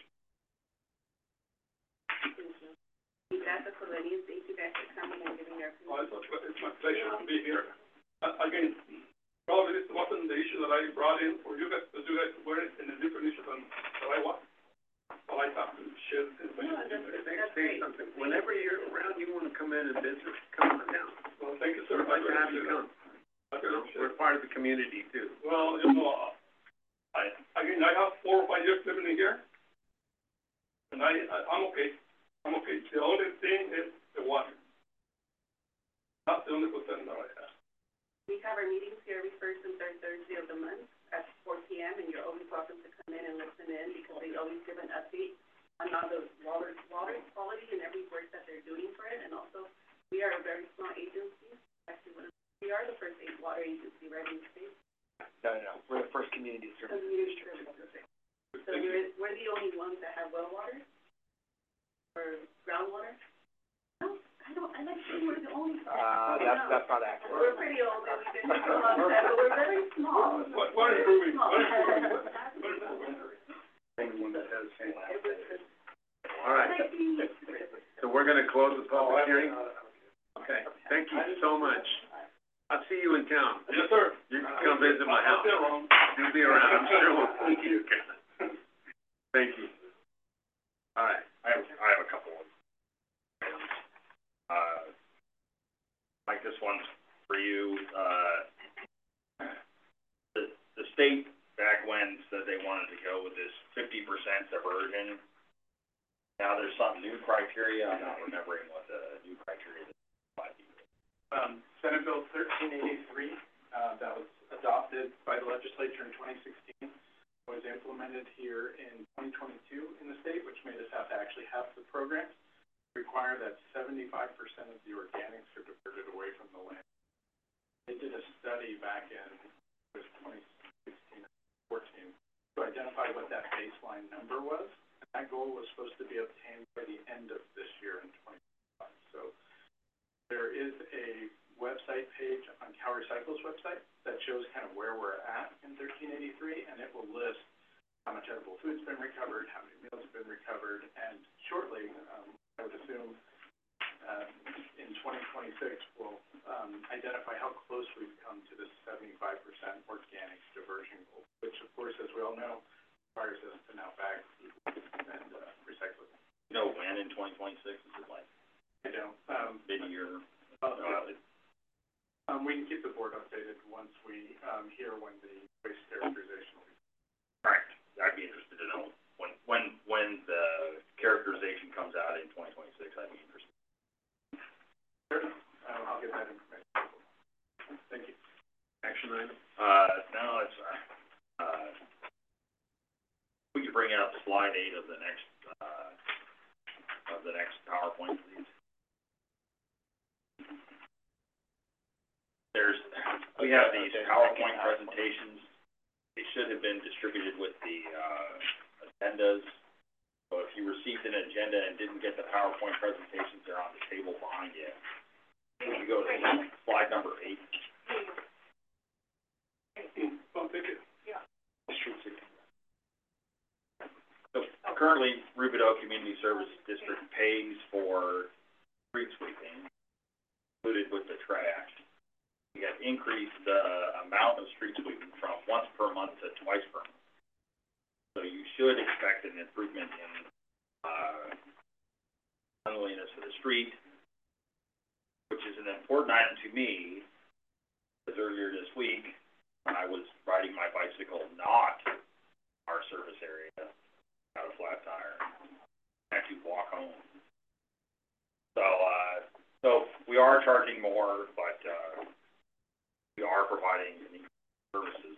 Gracias por venir, thank you guys for coming and giving your opinion. It's my pleasure to be here. Again, probably this wasn't the issue that I brought in for you guys, because you guys were in a different issue than that I was. But I thought to share this information. Say something, whenever you're around, you wanna come in and visit, come on down. Well, thank you, sir. We'd like to have you come. You know, we're part of the community too. Well, you know, I have 4 or 5 years living in here, and I'm okay. The only thing is the water. That's the only concern that I have. We have our meetings here every first and third Thursday of the month at 4 p.m. and you're always welcome to come in and listen in because they always give an update on all the water quality and every work that they're doing for it. And also, we are a very small agency. Actually, we are the first water agency right in the state. No, we're the first community service district. So we're the only ones that have well water or groundwater. No, I'm actually, we're the only. That's not accurate. We're pretty old and we've been here for a long time, but we're very small. We're improving. Anyone that has. All right, so we're gonna close the public hearing? Okay, thank you so much. I'll see you in town. Yes, sir. You can come visit my house. You'll be around, I'm sure we'll see you. Thank you. All right. I have a couple of items. Like this one's for you, the state back when said they wanted to go with this 50% diversion. Now there's some new criteria, I'm not remembering what the new Bill 1383, that was adopted by the legislature in 2016, was implemented here in 2022 in the state, which made us have to actually have the programs require that 75% of the organics are diverted away from the land. They did a study back in, it was 2016 or 14, to identify what that baseline number was. And that goal was supposed to be obtained by the end of this year in 2025. So there is a website page on Cal Recycle's website that shows kind of where we're at in 1383, and it will list how much edible food's been recovered, how many meals have been recovered, and shortly, I would assume, in 2026, we'll identify how close we've come to this 75% organic diversion goal, which, of course, as we all know, requires us to now bag food and recycle it. You know when in 2026 is it like? I don't. Mid-year? We can keep the board updated once we hear when the waste characterization will be. Right. I'd be interested to know when the characterization comes out in 2026. I'd be interested. Sure. I'll get that information. Thank you. Action item? No, it's, we could bring up slide 8 of the next PowerPoint, please. We have these PowerPoint presentations. They should have been distributed with the, agendas. So if you received an agenda and didn't get the PowerPoint presentations, they're on the table behind you. If you go to slide number 8. Oh, thank you. So currently, Rubidoux Community Service District pays for street sweeping, included with the trash. We have increased the amount of street sweeping from once per month to twice per month. So you should expect an improvement in, cleanliness of the street, which is an important item to me, because earlier this week, when I was riding my bicycle, not our service area, got a flat tire, had to walk home. So we are charging more, but, we are providing unique services.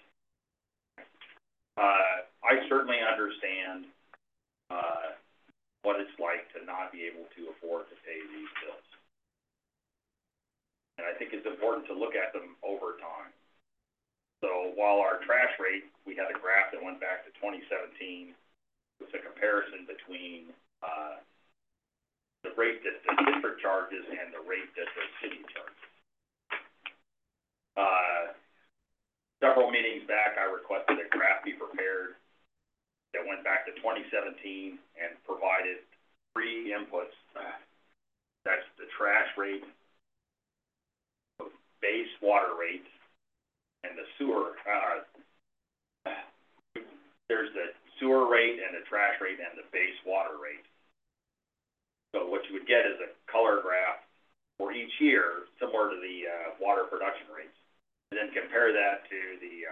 I certainly understand, what it's like to not be able to afford to pay these bills. And I think it's important to look at them over time. So while our trash rate, we had a graph that went back to 2017, with a comparison between, the rate that the district charges and the rate that the city charges. Several meetings back, I requested a graph be prepared that went back to 2017 and provided 3 inputs. That's the trash rate, the base water rate, and the sewer, there's the sewer rate and the trash rate and the base water rate. So what you would get is a color graph for each year, similar to the, water production rates. And then compare that to the,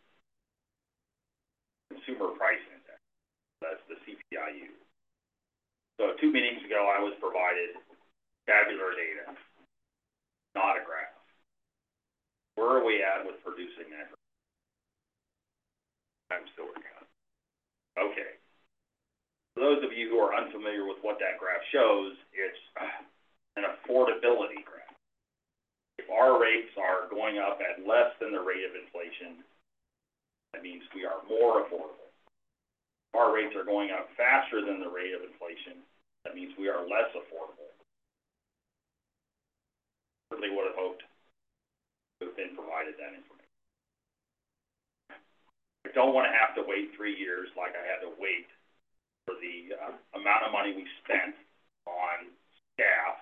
consumer price index. That's the CPIU. So 2 meetings ago, I was provided tabular data, not a graph. Where are we at with producing that? I'm still working on it. Okay. For those of you who are unfamiliar with what that graph shows, it's an affordability graph. If our rates are going up at less than the rate of inflation, that means we are more affordable. If our rates are going up faster than the rate of inflation, that means we are less affordable. Certainly would have hoped to have been provided that information. I don't want to have to wait 3 years like I had to wait for the amount of money we spent on staff,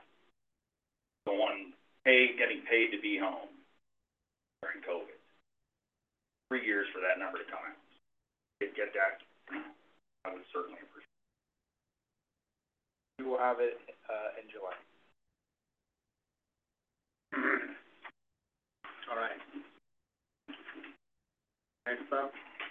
getting paid to be home during COVID. 3 years for that number to come out. Get that, I would certainly appreciate it. We will have it, in July. All right. Next up.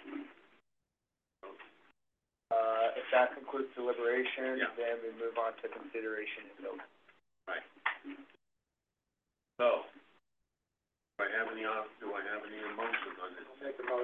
If that concludes deliberation, Yeah. then we move on to consideration and vote. Right. So,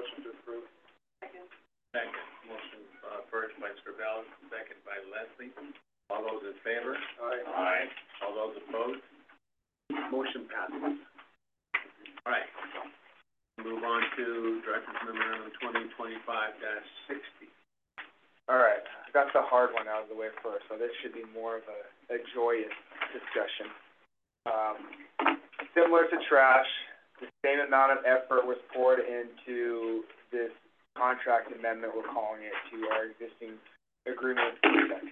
motion to approve. Second. Second, motion, first by Scrivell, second by Leslie. All those in favor? Aye. All those opposed? Motion passes. All right. Move on to Director's Memorandum 2025-60. All right, I got the hard one out of the way first, so this should be more of a joyous discussion. Similar to trash, the same amount of effort was poured into this contract amendment, we're calling it, to our existing agreement with Bertec.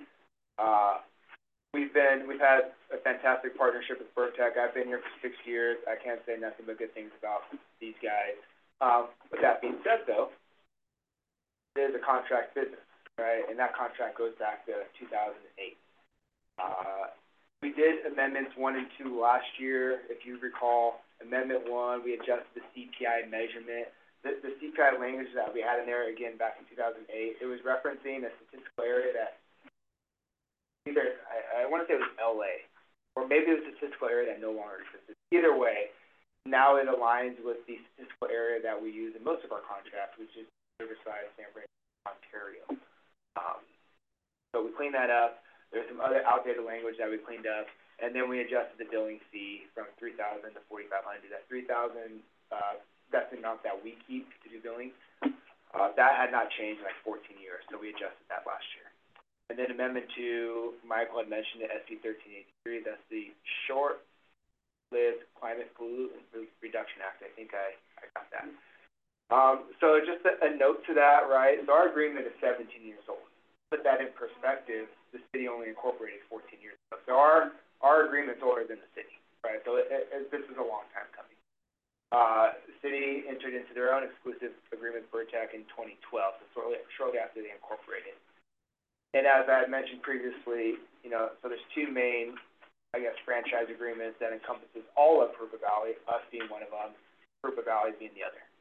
We've had a fantastic partnership with Bertec. I've been here for 6 years. I can't say nothing but good things about these guys. With that being said, though, it is a contract business, right? And that contract goes back to 2008. We did amendments 1 and 2 last year. If you recall, Amendment 1, we adjusted the CPI measurement. The CPI language that we had in there, again, back in 2008, it was referencing a statistical area that either, I want to say it was LA, or maybe it was a statistical area that no longer existed. Either way, now it aligns with the statistical area that we use in most of our contracts, which is Riverside, San Francisco, Ontario. So we cleaned that up. There's some other outdated language that we cleaned up, and then we adjusted the billing fee from $3,000 to $4,500. That $3,000, that's the amount that we keep to do billing. That had not changed in like 14 years, so we adjusted that last year. And then Amendment 2, Michael had mentioned it, SB 1383, that's the Short-Lived Climate Pollutant Reduction Act. I think I got that. So just a note to that, right? So our agreement is 17 years old. Put that in perspective, the city only incorporated 14 years ago. So our agreement's older than the city, right? So this is a long time coming. The city entered into their own exclusive agreement with Bertec in 2012, so shortly after they incorporated. And as I had mentioned previously, so there's 2 main, franchise agreements that encompasses all of Fruita Valley, us being one of them, Fruita Valley being the other.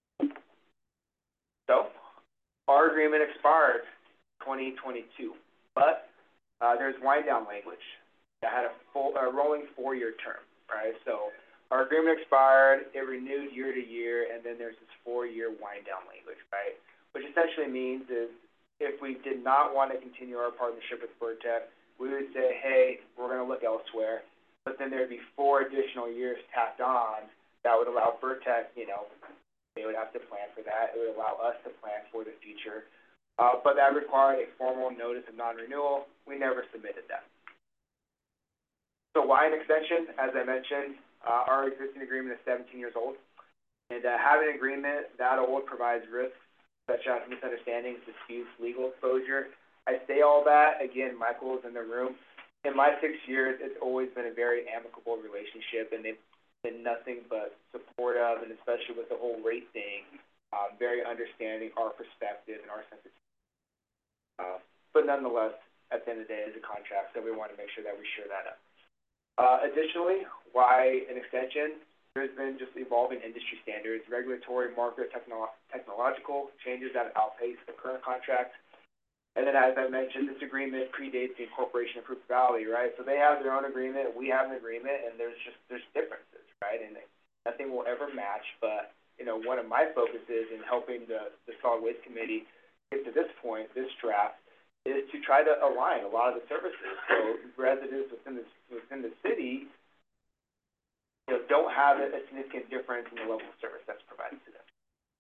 So, our agreement expired 2022, but there's wind down language that had a rolling 4-year term, right? So our agreement expired, it renewed year to year, and then there's this 4-year wind down language, right? Which essentially means is if we did not want to continue our partnership with Bertec, we would say, hey, we're going to look elsewhere, but then there'd be 4 additional years tacked on that would allow Bertec, they would have to plan for that. It would allow us to plan for the future. But that required a formal notice of non-renewal. We never submitted that. So why an extension? As I mentioned, our existing agreement is 17 years old. And having an agreement that old provides risks such as misunderstandings, disputes, legal exposure. I say all that, again, Michael's in the room. In my 6 years, it's always been a very amicable relationship, and they've been nothing but supportive, and especially with the whole rate thing, very understanding our perspective and our sensitivity. But nonetheless, at the end of the day, it's a contract, so we want to make sure that we share that up. Additionally, why an extension? There's been just evolving industry standards, regulatory, market, technological changes that outpace the current contract. And then, as I mentioned, this agreement predates the incorporation of Fruita Valley, right? So they have their own agreement, we have an agreement, and there's differences, right? And nothing will ever match, but, one of my focuses in helping the Solid Waste Committee get to this point, this draft, is to try to align a lot of the services. So residents within the city, don't have a significant difference in the level of service that's provided to them.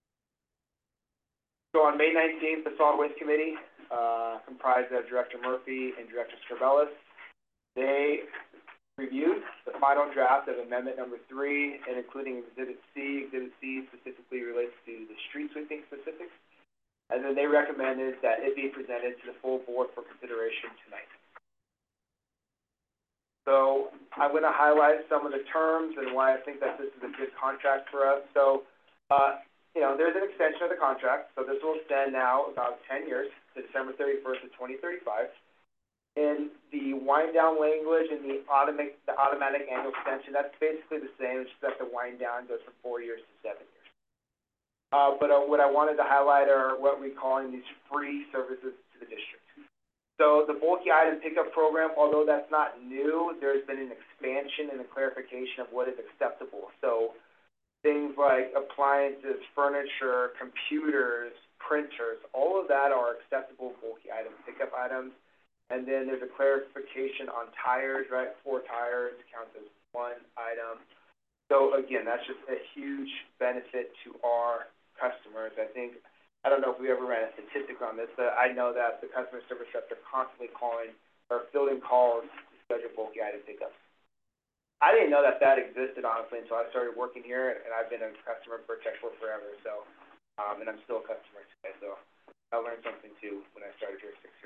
So on May 19th, the Solid Waste Committee, comprised of Director Murphy and Director Scrivelis, they reviewed the final draft of Amendment Number 3, and including Exhibit C. Exhibit C specifically relates to the street sweeping specifics, and then they recommended that it be presented to the full board for consideration tonight. So I'm going to highlight some of the terms and why I think that this is a good contract for us. So, there's an extension of the contract. So this will extend now about 10 years to December 31st of 2035. And the wind down language and the automatic annual extension, that's basically the same. It's just that the wind down goes from 4 years to 7 years. But what I wanted to highlight are what we're calling these free services to the district. So the bulky item pickup program, although that's not new, there's been an expansion and a clarification of what is acceptable. So things like appliances, furniture, computers, printers, all of that are acceptable bulky item pickup items. And then there's a clarification on tires, right? 4 tires counts as 1 item. So again, that's just a huge benefit to our customers. I don't know if we ever ran a statistic on this, but I know that the customer service reps are constantly calling or fielding calls to schedule bulky item pickups. I didn't know that existed, honestly, until I started working here, and I've been a customer for Tech for forever, so, and I'm still a customer today, so I learned something too when I started here 6 years.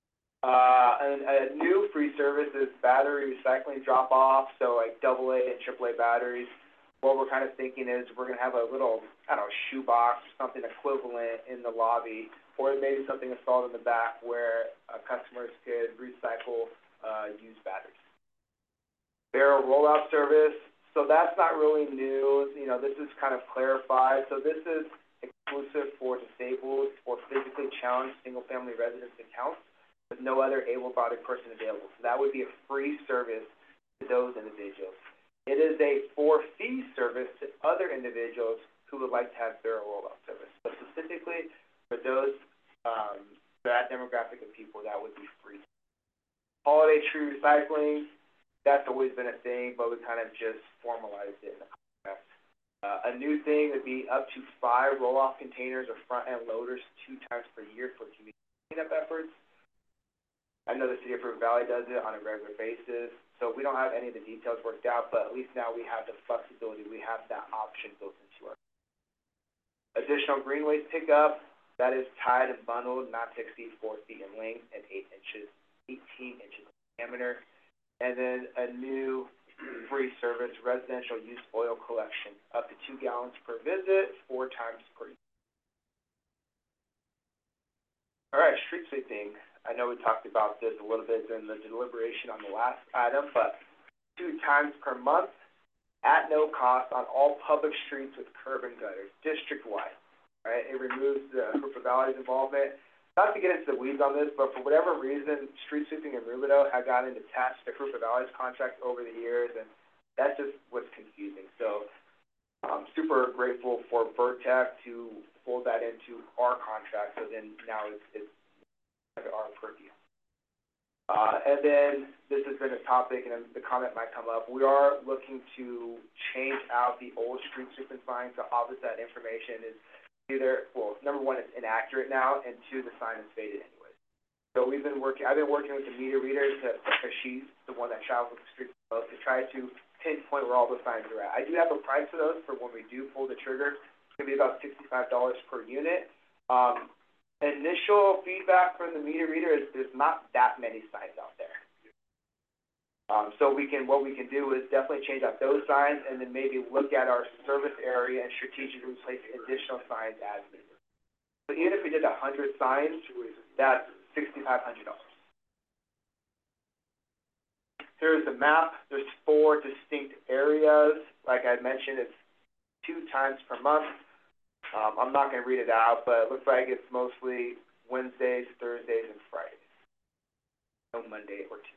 And a new free service is battery recycling drop-off, so like AA and AAA batteries. What we're kind of thinking is we're gonna have a little, shoebox, something equivalent in the lobby, or maybe something installed in the back where customers could recycle used batteries. Barrel rollout service, so that's not really new, this is kind of clarified. So this is exclusive for disabled or physically challenged single-family residence accounts with no other able-bodied person available. So that would be a free service to those individuals. It is a for-fee service to other individuals who would like to have barrel rollout service. But specifically for those, that demographic of people, that would be free. Holiday tree recycling, that's always been a thing, but we kind of just formalized it in the contract. A new thing would be up to 5 roll-off containers or front-end loaders 2 times per year for community cleanup efforts. I know the city of Fruit Valley does it on a regular basis, so we don't have any of the details worked out, but at least now we have the flexibility, we have that option built into our. Additional green waste pickup, that is tied and bundled, not to exceed 4 feet in length and 18 inches in diameter. And then a new free service, residential used oil collection, up to 2 gallons per visit, 4 times per year. All right, street sweeping. I know we talked about this a little bit during the deliberation on the last item, but 2 times per month at no cost on all public streets with curb and gutters, district-wide. Right? It removes the Hooper Valley's involvement. Not to get into the weeds on this, but for whatever reason, street sweeping in Rubidoux had gotten attached to Hooper Valley's contract over the years, and that just was confusing. So I'm super grateful for Vertec to fold that into our contract, so then now it's our purview. And then this has been a topic, and the comment might come up. We are looking to change out the old street sweeping sign, so obviously that information is either, well, number 1, it's inaccurate now, and 2, the sign is faded anyway. So I've been working with the meter readers, because she's the one that travels the streets the most, to try to pinpoint where all the signs are at. I do have a price for those for when we do pull the trigger. It's going to be about $65 per unit. Initial feedback from the meter reader is there's not that many signs out there. So what we can do is definitely change out those signs and then maybe look at our service area and strategically place additional signs as needed. So even if we did 100 signs, that's $6,500. Here's the map. There's 4 distinct areas. Like I mentioned, it's 2 times per month. I'm not going to read it out, but it looks like it's mostly Wednesdays, Thursdays, and Fridays. No Monday or Tuesday.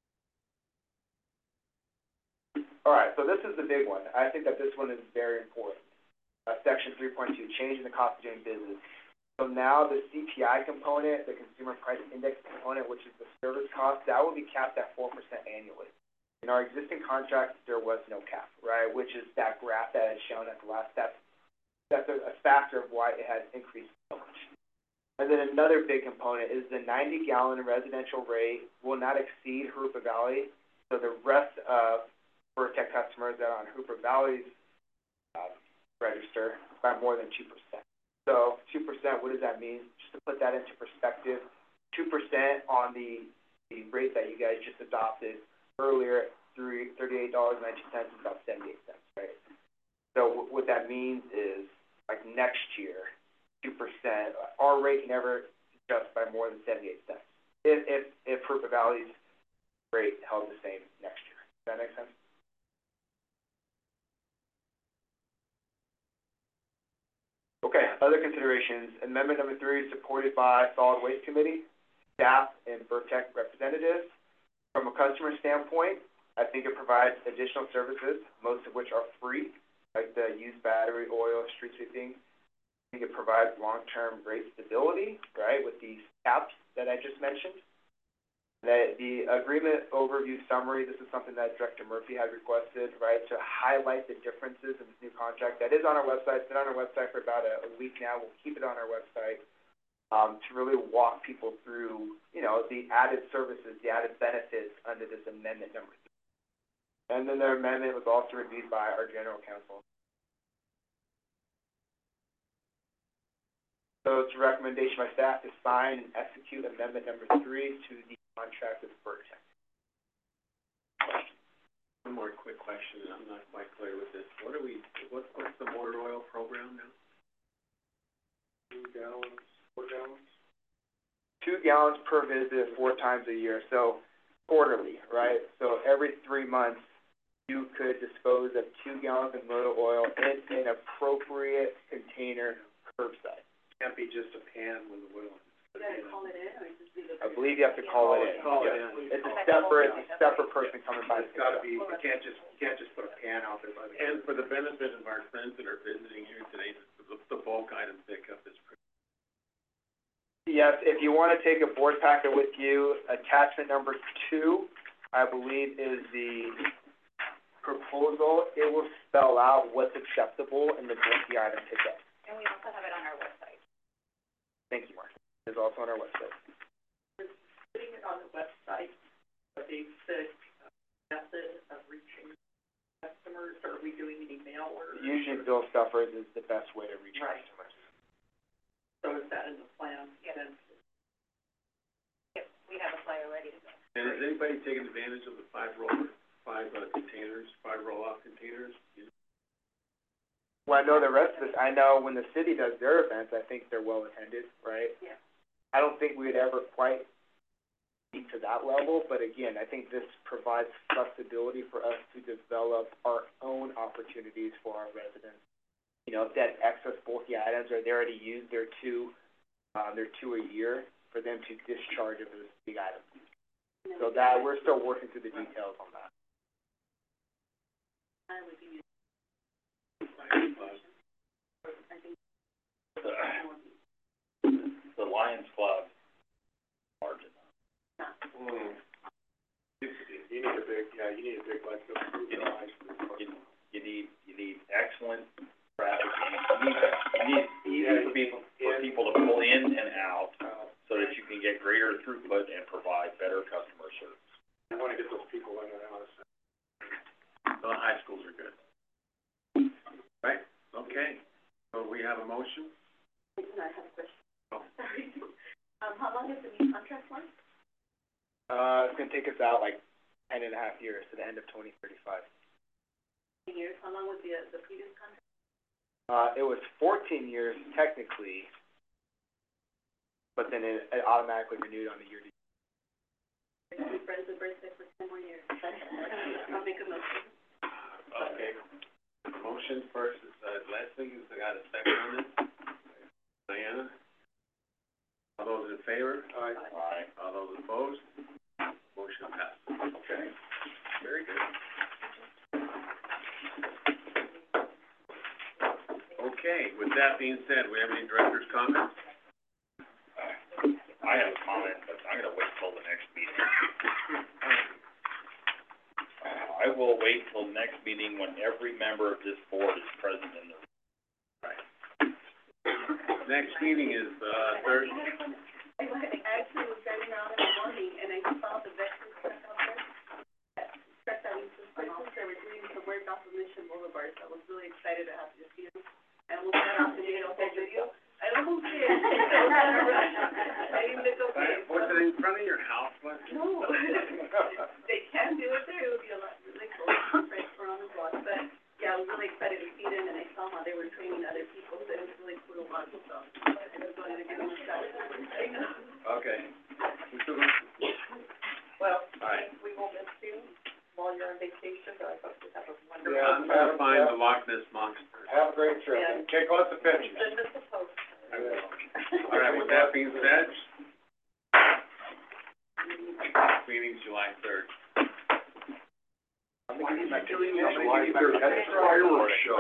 All right, so this is the big one. I think that this one is very important. Section 3.2, changing the cost of doing business. So now the CPI component, the Consumer Price Index component, which is the service cost, that will be capped at 4% annually. In our existing contract, there was no cap, right, which is that graph that is shown at the last step. That's a factor of why it has increased so much. And then another big component is the 90-gallon residential rate will not exceed Hooper Valley. So the rest of Vertec customers that are on Hooper Valley's register by more than 2%. So 2%, what does that mean? Just to put that into perspective, 2% on the rate that you guys just adopted earlier, $38.92 is about 78 cents, right? So what that means is, like next year, 2%, our rate never adjusts by more than 78 cents. If Hooper Valley's rate held the same next year. Does that make sense? Okay, other considerations. Amendment number 3 is supported by Solid Waste Committee, staff, and Vertec representatives. From a customer standpoint, I think it provides additional services, most of which are free, like the used battery, oil, street sweeping. I think it provides long-term rate stability, right, with these caps that I just mentioned. The agreement overview summary, this is something that Director Murphy had requested, right, to highlight the differences in this new contract. That is on our website. It's been on our website for about a week now. We'll keep it on our website, to really walk people through, you know, the added services, the added benefits under this amendment number 3. And then their amendment was also reviewed by our general counsel. So it's a recommendation by staff to sign and execute amendment number 3 to the contract with Vertex. One more quick question, and I'm not quite clear with this. What's the motor oil program now? 2 gallons, 4 gallons? 2 gallons per visit 4 times a year, so quarterly, right? So every 3 months, you could dispose of 2 gallons of motor oil in an appropriate container curbside. Can't be just a pan with oil. You gotta call it in, or just leave it? I believe you have to call it in. Call it Yeah. in. It's a separate person coming by. It's gotta be, you can't just put a pan out there by the. And for the benefit of our friends that are visiting here today, the bulk item pickup is pretty. Yes, if you wanna take a board packet with you, attachment number 2, I believe, is the proposal. It will spell out what's acceptable in the bulky item pickup. And we also have it on our website. Thank you, Mark. It's also on our website. Putting it on the website, a basic method of reaching customers, or are we doing any mail orders? Usually bill stuffers is the best way to reach Right. customers. So is that in the plan? Yes. Yep, we have a flyer ready to go. And has anybody taken advantage of the 5 roll-off containers? Well, I know the rest of this, I know when the city does their events, I think they're well attended, right? Yeah. I don't think we'd ever quite be to that level, but again, I think this provides flexibility for us to develop our own opportunities for our residents. You know, if they have excess bulky items or they already use their 2 a year, for them to discharge of those big items. So that, we're still working through the details on that. I would be, The Lions Club margin. You need a big, like, You need excellent traffic, you need easy for people to pull in and out, so that you can get greater throughput and provide better customer service. You wanna get those people in and out. The high schools are good. Right, okay. So we have a motion? I have a question. Oh. Sorry. How long is the new contract for? It's gonna take us out like 10.5 years to the end of 2035. Years, how long was the previous contract? It was 14 years technically, but then it automatically renewed on a year-to-year. We've been friends with Vertex for 10 more years. I'll make a motion. Okay. Motion first is, Leslie, has got a second on it. Diana? All those in favor? Aye. Aye. All those opposed? Motion passes. Okay. Very good. Okay, with that being said, we have any director's comments? I have a comment, but I'm gonna wait till the next meeting. I will wait till next meeting when every member of this board is present in the room. Next meeting is, Thursday. I actually was driving around in the morning and I saw the veterans truck out there. That truck that was just they were doing some work off of Mission Boulevard, so I was really excited to have to see them. And we'll set off to do a whole video. I don't know who it is. I didn't look okay. Was it in front of your house, Leslie? No. They can do it there, it would be a lot really cool, right around the block, but, yeah, I was really excited to see them, and I saw how they were training other people, so it was really cool to watch, so I just wanted to give them a shout out. Okay. Well, All right. we will miss you while you're on vacation, but I hope you have a wonderful. Yeah. I'm gonna find the Loch Ness Monster. Have a great trip. Yeah. Take lots of pictures. Send us a post. I will. All right, with that being said, meeting's July 3rd. I'm gonna give you my- July 3rd. That's a fireworks show.